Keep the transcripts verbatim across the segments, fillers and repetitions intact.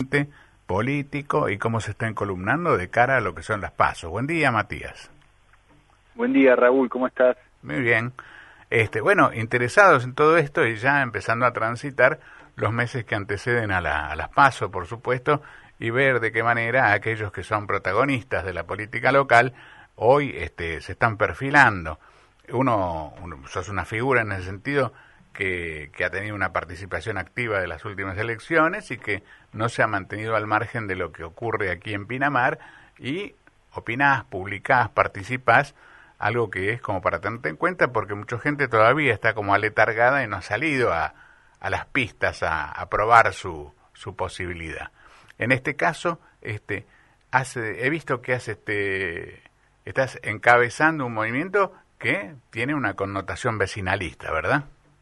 dirigente político y cómo se está encolumnando de cara a lo que son las PASO. Buen día, Matías. Buen día, Raúl, ¿cómo estás? Muy bien. Este, bueno, interesados en todo esto y ya empezando a transitar los meses que anteceden a, la, a las PASO, por supuesto, y ver de qué manera aquellos que son protagonistas de la política local hoy este, se están perfilando. Uno, uno sos una figura en ese sentido que, que ha tenido una participación activa de las últimas elecciones y que no se ha mantenido al margen de lo que ocurre aquí en Pinamar y opinás, publicás, participás, algo que es como para tenerte en cuenta porque mucha gente todavía está como aletargada y no ha salido a, a las pistas a, a probar su, su posibilidad. En este caso, este, hace, he visto que has, este, estás encabezando un movimiento que tiene una connotación vecinalista, ¿verdad?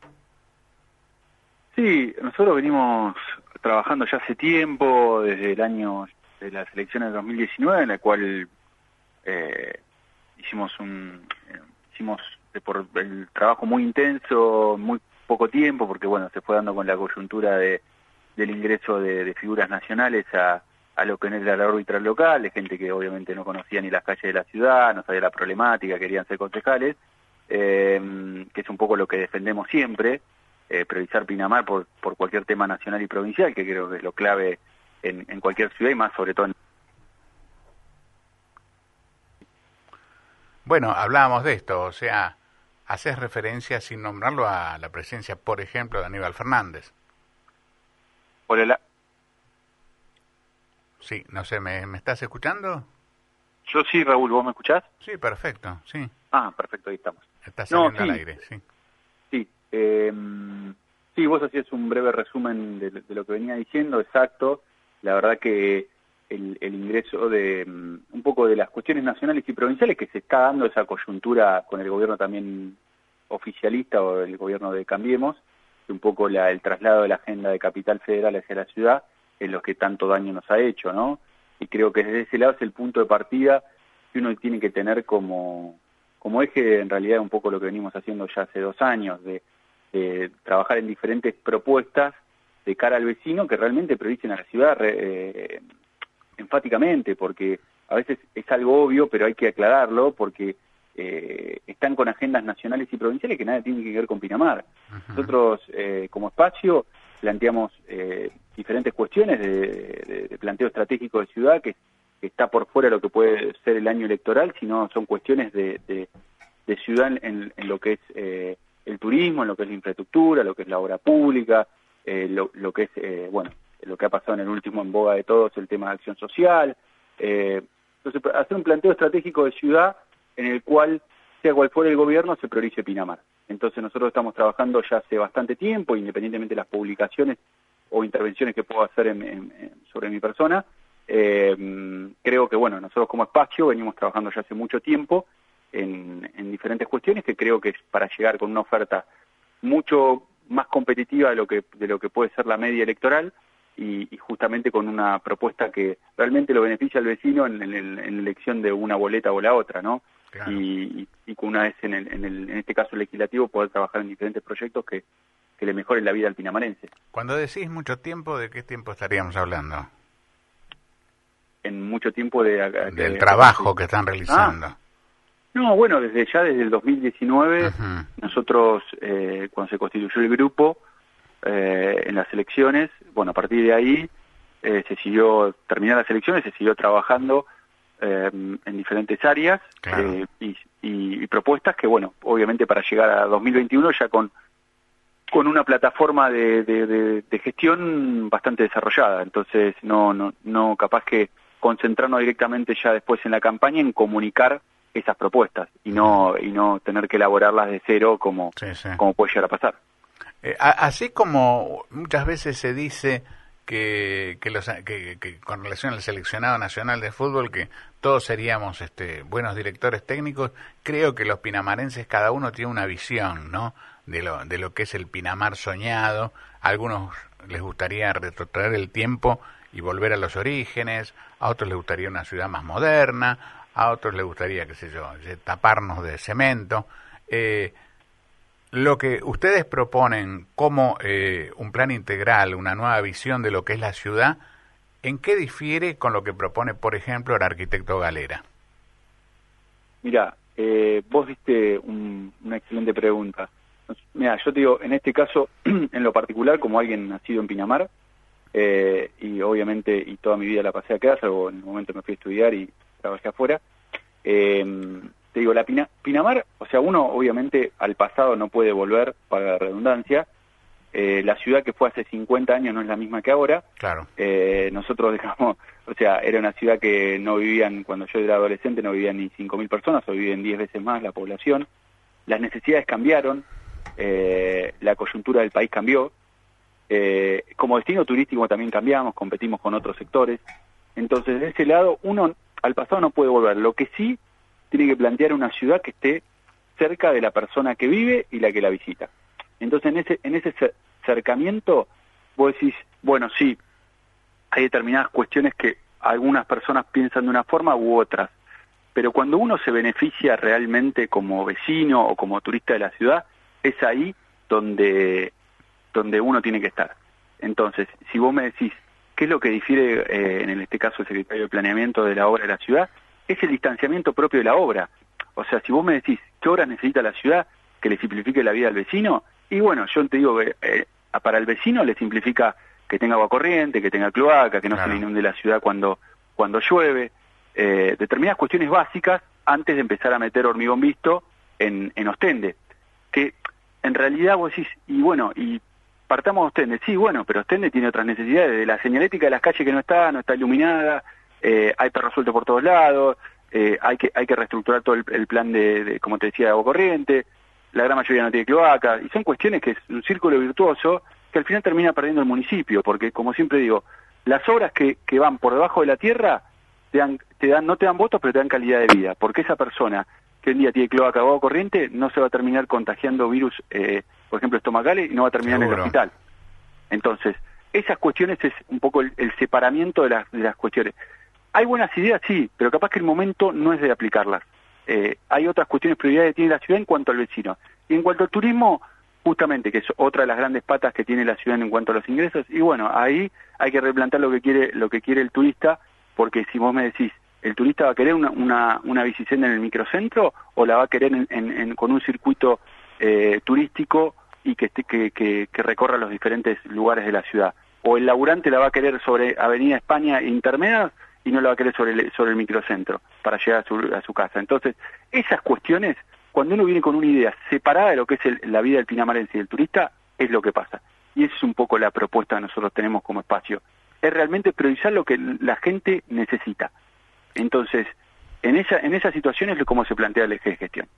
Sí, nosotros venimos trabajando ya hace tiempo, desde el año de las elecciones de dos mil diecinueve, en la cual eh, hicimos un eh, hicimos de por el trabajo muy intenso, muy poco tiempo, porque bueno, se fue dando con la coyuntura de del ingreso de, de figuras nacionales a, a lo que no era la órbita local, de gente que obviamente no conocía ni las calles de la ciudad, no sabía la problemática, querían ser concejales, eh, que es un poco lo que defendemos siempre, eh, priorizar Pinamar por, por cualquier tema nacional y provincial, que creo que es lo clave en, en cualquier ciudad y más sobre todo en... Bueno, hablábamos de esto, o sea, haces referencia sin nombrarlo a la presencia, por ejemplo, de Aníbal Fernández. Hola. Sí, no sé, ¿me, ¿me estás escuchando? Yo sí, Raúl, ¿vos me escuchás? Sí, perfecto, sí. Ah, perfecto, ahí estamos. Estás saliendo no, sí, al aire, sí. Sí, eh, sí, vos hacías un breve resumen de, de lo que venía diciendo, exacto. La verdad que el, el ingreso de un poco de las cuestiones nacionales y provinciales que se está dando esa coyuntura con el gobierno también oficialista o el gobierno de Cambiemos, un poco la, el traslado de la agenda de Capital Federal hacia la ciudad, en los que tanto daño nos ha hecho, ¿no? Y creo que desde ese lado es el punto de partida que uno tiene que tener como, como eje, en realidad un poco lo que venimos haciendo ya hace dos años, de, de trabajar en diferentes propuestas de cara al vecino que realmente prioricen a la ciudad eh, enfáticamente, porque a veces es algo obvio, pero hay que aclararlo, porque eh, están con agendas nacionales y provinciales que nada tienen que ver con Pinamar. Uh-huh. Nosotros, eh, como espacio, planteamos eh, diferentes cuestiones de, de, de planteo estratégico de ciudad que, que está por fuera de lo que puede ser el año electoral, sino son cuestiones de, de, de ciudad en, en lo que es eh, el turismo, en lo que es la infraestructura, lo que es la obra pública, eh, lo, lo que es, eh, bueno, lo que ha pasado en el último en boga de todos, el tema de acción social. Eh, entonces, hacer un planteo estratégico de ciudad en el cual, sea cual fuera el gobierno, se priorice Pinamar. Entonces nosotros estamos trabajando ya hace bastante tiempo, independientemente de las publicaciones o intervenciones que puedo hacer en, en, en, sobre mi persona. Eh, creo que, bueno, nosotros como espacio venimos trabajando ya hace mucho tiempo en, en diferentes cuestiones que creo que es para llegar con una oferta mucho más competitiva de lo que, de lo que puede ser la media electoral y, y justamente con una propuesta que realmente lo beneficia al vecino en, en, en la elección de una boleta o la otra, ¿no? Claro. Y, y, y con una vez en, el, en, el, en este caso legislativo poder trabajar en diferentes proyectos que, que le mejoren la vida al pinamarense. Cuando decís mucho tiempo, ¿de qué tiempo estaríamos hablando? En mucho tiempo de... de Del de, trabajo de, que están realizando. Ah, no, bueno, desde ya desde el dos mil diecinueve, uh-huh. nosotros, eh, cuando se constituyó el grupo, eh, en las elecciones, bueno, a partir de ahí, eh, se siguió, terminadas las elecciones, se siguió trabajando eh, en diferentes áreas, claro. eh, y, y, y propuestas que, bueno, obviamente para llegar a dos mil veintiuno ya con, con una plataforma de, de, de, de gestión bastante desarrollada, entonces no, no, no capaz que concentrarnos directamente ya después en la campaña en comunicar esas propuestas y no y no tener que elaborarlas de cero como, sí, sí. como puede llegar a pasar. Eh, así como muchas veces se dice que, que, los, que, que con relación al seleccionado nacional de fútbol que todos seríamos este, buenos directores técnicos, creo que los pinamarenses cada uno tiene una visión, ¿no? de lo, de lo que es el Pinamar soñado. A algunos les gustaría retrotraer el tiempo y volver a los orígenes, a otros les gustaría una ciudad más moderna, a otros les gustaría, qué sé yo, taparnos de cemento. Eh, lo que ustedes proponen como eh, un plan integral, una nueva visión de lo que es la ciudad, ¿En qué difiere con lo que propone, por ejemplo, el arquitecto Galera? Mira, eh, vos diste un, una excelente pregunta. Mira, yo te digo, en este caso, en lo particular, como alguien nacido en Pinamar, eh, y obviamente, y toda mi vida la pasé acá, salvo en el momento me fui a estudiar y trabajé afuera, eh, te digo, la Pina, Pinamar, o sea, uno obviamente al pasado no puede volver, para la redundancia. Eh, la ciudad que fue hace cincuenta años no es la misma que ahora. Claro. Eh, nosotros dejamos, o sea, era una ciudad que no vivían, cuando yo era adolescente, no vivían ni cinco mil personas, hoy viven diez veces más la población. Las necesidades cambiaron, eh, la coyuntura del país cambió. Eh, como destino turístico también cambiamos, competimos con otros sectores. Entonces, de ese lado, uno al pasado no puede volver. Lo que sí tiene que plantear una ciudad que esté cerca de la persona que vive y la que la visita. Entonces, en ese en ese acercamiento, vos decís, bueno, sí, hay determinadas cuestiones que algunas personas piensan de una forma u otras, pero cuando uno se beneficia realmente como vecino o como turista de la ciudad, es ahí donde, donde uno tiene que estar. Entonces, si vos me decís, ¿qué es lo que difiere, eh, en este caso, el secretario de Planeamiento de la obra de la ciudad? Es el distanciamiento propio de la obra. O sea, si vos me decís, ¿qué obras necesita la ciudad que le simplifique la vida al vecino? Y bueno, yo te digo que eh, para el vecino le simplifica que tenga agua corriente, que tenga cloaca, que no claro. se le inunde la ciudad cuando, cuando llueve, eh, determinadas cuestiones básicas antes de empezar a meter hormigón visto en, en Ostende. Que en realidad vos decís, y bueno, y partamos de Ostende, sí, bueno, pero Ostende tiene otras necesidades, de la señalética de las calles que no está, no está iluminada, eh, hay perros sueltos por todos lados, eh, hay que hay que reestructurar todo el, el plan de, de, como te decía, de agua corriente, la gran mayoría no tiene cloaca, y son cuestiones que es un círculo virtuoso que al final termina perdiendo el municipio, porque como siempre digo, las obras que, que van por debajo de la tierra te dan, te dan, no te dan votos, pero te dan calidad de vida, porque esa persona que hoy en día tiene cloaca o agua corriente no se va a terminar contagiando virus, eh, por ejemplo, estomacales, y no va a terminar Seguro. en el hospital. Entonces, esas cuestiones es un poco el, el separamiento de las, de las cuestiones. Hay buenas ideas, sí, pero capaz que el momento no es de aplicarlas. Eh, hay otras cuestiones, prioridades que tiene la ciudad en cuanto al vecino. Y en cuanto al turismo, justamente, que es otra de las grandes patas que tiene la ciudad en cuanto a los ingresos, y bueno, ahí hay que replantear lo que quiere lo que quiere el turista, porque si vos me decís, ¿el turista va a querer una, una, una bicicenda en el microcentro o la va a querer en, en, en, con un circuito eh, turístico y que, que, que, que recorra los diferentes lugares de la ciudad? ¿O el laburante la va a querer sobre Avenida España e Intermedias y no la va a querer sobre el, sobre el microcentro para llegar a su, a su casa? Entonces, esas cuestiones, cuando uno viene con una idea separada de lo que es el, la vida del pinamarense y del turista, es lo que pasa. Y esa es un poco la propuesta que nosotros tenemos como espacio. Es realmente priorizar lo que la gente necesita. Entonces, en esa, en esa situación es como se plantea el eje de gestión.